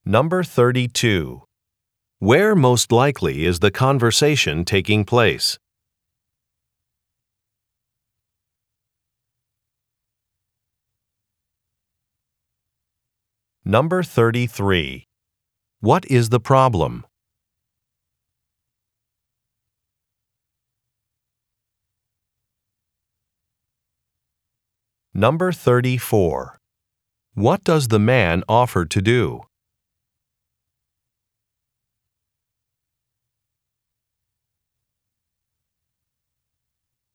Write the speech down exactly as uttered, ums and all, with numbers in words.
Number thirty-two. Where most likely is the conversation taking place? Number thirty-three. What is the problem? Number thirty-four. What does the man offer to do?